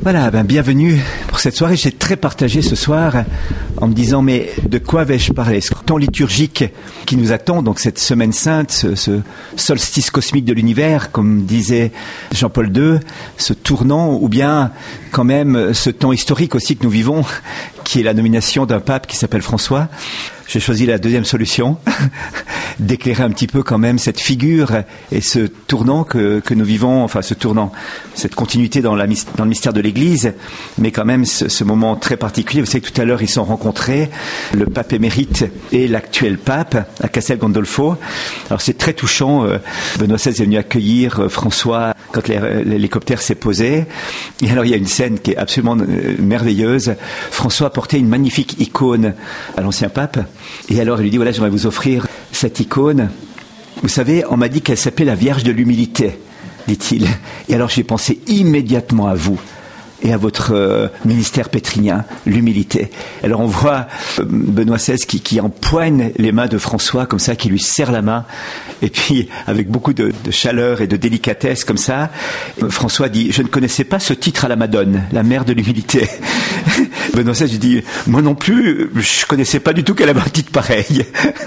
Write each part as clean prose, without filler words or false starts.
Voilà, bienvenue pour cette soirée. J'étais très partagé ce soir en me disant, mais de quoi vais-je parler ? Ce temps liturgique qui nous attend, donc cette semaine sainte, ce solstice cosmique de l'univers, comme disait Jean-Paul II, ce tournant, ou bien quand même ce temps historique aussi que nous vivons, qui est la nomination d'un pape qui s'appelle François. J'ai choisi la deuxième solution, d'éclairer un petit peu quand même cette figure et ce tournant que nous vivons, enfin ce tournant, cette continuité dans le mystère de l'Église, mais quand même ce moment très particulier. Vous savez que tout à l'heure ils sont rencontrés, le pape émérite et l'actuel pape à Castel Gandolfo. Alors c'est très touchant, Benoît XVI est venu accueillir François quand l'hélicoptère s'est posé. Et alors il y a une scène qui est absolument merveilleuse. François portait une magnifique icône à l'ancien pape. Et alors il lui dit, voilà, j'aimerais vous offrir cette icône. Vous savez, on m'a dit qu'elle s'appelait la Vierge de l'humilité, dit-il. Et alors j'ai pensé immédiatement à vous et à votre ministère pétrinien, l'humilité. Alors on voit Benoît XVI qui empoigne les mains de François comme ça, qui lui serre la main, et puis avec beaucoup de chaleur et de délicatesse comme ça, François dit, je ne connaissais pas ce titre à la Madone, la mère de l'humilité. Benoît XVI lui dit, moi non plus, je connaissais pas du tout qu'elle avait un titre pareil.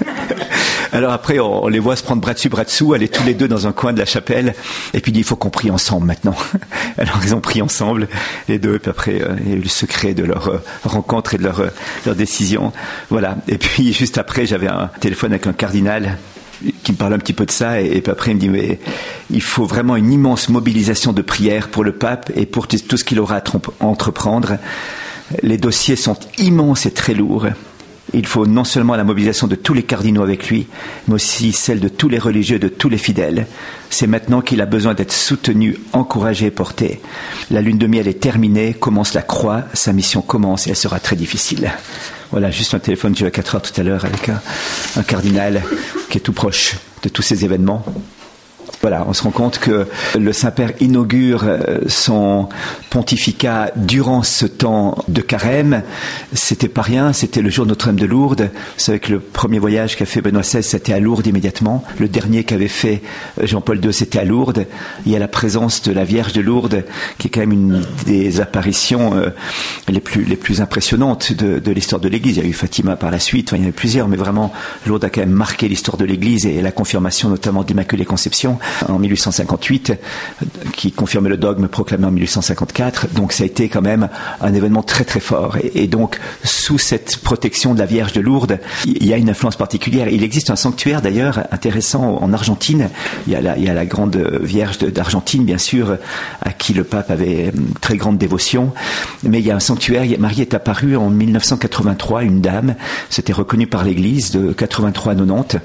Alors après, on les voit se prendre bras dessous, aller tous les deux dans un coin de la chapelle, et puis il dit, il faut qu'on prie ensemble maintenant. Alors ils ont prié ensemble, les deux, et puis après, il y a eu le secret de leur rencontre et de leur décision. Voilà. Et puis juste après, j'avais un téléphone avec un cardinal qui me parle un petit peu de ça, et puis après il me dit, mais il faut vraiment une immense mobilisation de prière pour le pape et pour tout ce qu'il aura à entreprendre. Les dossiers sont immenses et très lourds. Il faut non seulement la mobilisation de tous les cardinaux avec lui, mais aussi celle de tous les religieux, de tous les fidèles. C'est maintenant qu'il a besoin d'être soutenu, encouragé et porté. La lune de miel est terminée, commence la croix, sa mission commence et elle sera très difficile. Voilà, juste un téléphone que j'ai eu à 4 heures tout à l'heure avec un cardinal qui est tout proche de tous ces événements. Voilà, on se rend compte que le Saint-Père inaugure son pontificat durant ce temps de carême. C'était pas rien, c'était le jour de Notre-Dame de Lourdes. Vous savez que le premier voyage qu'a fait Benoît XVI, c'était à Lourdes immédiatement. Le dernier qu'avait fait Jean-Paul II, c'était à Lourdes. Il y a la présence de la Vierge de Lourdes, qui est quand même une des apparitions les plus impressionnantes de l'histoire de l'Église. Il y a eu Fatima par la suite, enfin, il y en a eu plusieurs, mais vraiment, Lourdes a quand même marqué l'histoire de l'Église et la confirmation notamment d'Immaculée Conception en 1858, qui confirmait le dogme proclamé en 1854. Donc ça a été quand même un événement très très fort. Et donc, sous cette protection de la Vierge de Lourdes, il y a une influence particulière. Il existe un sanctuaire d'ailleurs intéressant en Argentine. Il y a la grande Vierge d'Argentine, bien sûr, à qui le pape avait très grande dévotion. Mais il y a un sanctuaire. Marie est apparue en 1983, une dame. C'était reconnu par l'Église de 83 à 90.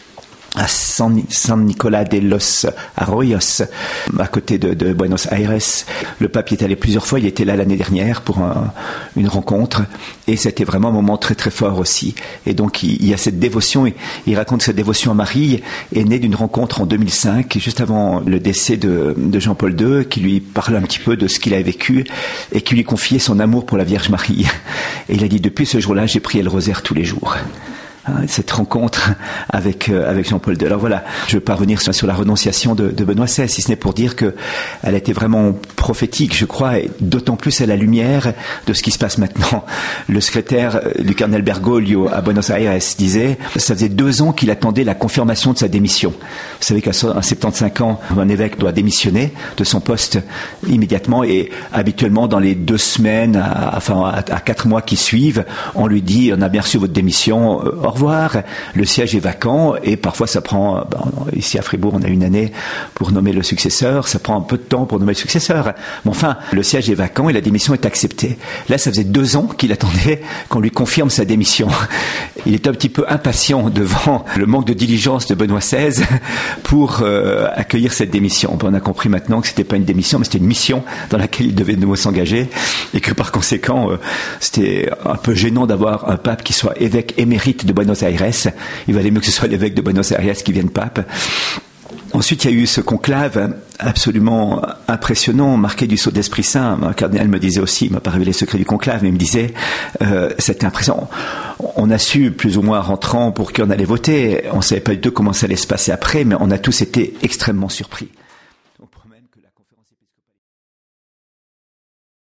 À San Nicolás de los Arroyos, à côté de Buenos Aires. Le pape y est allé plusieurs fois, il était là l'année dernière pour une rencontre, et c'était vraiment un moment très très fort aussi. Et donc il y a cette dévotion, il raconte que cette dévotion à Marie est née d'une rencontre en 2005, juste avant le décès de Jean-Paul II, qui lui parlait un petit peu de ce qu'il avait vécu, et qui lui confiait son amour pour la Vierge Marie. Et il a dit, depuis ce jour-là, j'ai prié le rosaire tous les jours. Cette rencontre avec Jean-Paul II. Alors voilà, je ne veux pas revenir sur la renonciation de Benoît XVI, si ce n'est pour dire qu'elle était vraiment prophétique, je crois, et d'autant plus à la lumière de ce qui se passe maintenant. Le secrétaire du cardinal Bergoglio à Buenos Aires disait, ça faisait 2 ans qu'il attendait la confirmation de sa démission. Vous savez qu'à 75 ans, un évêque doit démissionner de son poste immédiatement, et habituellement dans les 2 semaines, à 4 mois qui suivent, on lui dit, on a bien reçu votre démission, au revoir, le siège est vacant, et parfois ça prend, ici à Fribourg on a une année pour nommer le successeur, ça prend un peu de temps pour nommer le successeur, mais enfin le siège est vacant et la démission est acceptée. Là ça faisait 2 ans qu'il attendait qu'on lui confirme sa démission. Il était un petit peu impatient devant le manque de diligence de Benoît XVI pour accueillir cette démission. On a compris maintenant que c'était pas une démission, mais c'était une mission dans laquelle il devait de nouveau s'engager, et que par conséquent c'était un peu gênant d'avoir un pape qui soit évêque émérite de Buenos Aires. Il valait mieux que ce soit l'évêque de Buenos Aires qui vienne pape. Ensuite, il y a eu ce conclave absolument impressionnant, marqué du sceau d'Esprit Saint. Un cardinal me disait aussi, il m'a pas révélé le secret du conclave, mais il me disait, c'était impressionnant. On a su, plus ou moins rentrant, pour qui on allait voter. On savait pas du tout comment ça allait se passer après, mais on a tous été extrêmement surpris.